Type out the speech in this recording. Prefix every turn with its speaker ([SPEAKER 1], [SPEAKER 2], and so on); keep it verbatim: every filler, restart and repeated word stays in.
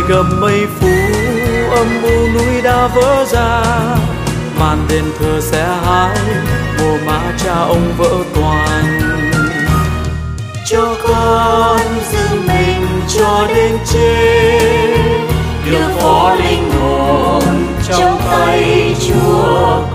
[SPEAKER 1] gầm mây phủ âm u núi đã vỡ ra, màn đền thờ sẽ hái mùa mã cha ông vỡ toàn. Cho con giữ mình cho đến chết, đưa phó linh hồn trong tay Chúa.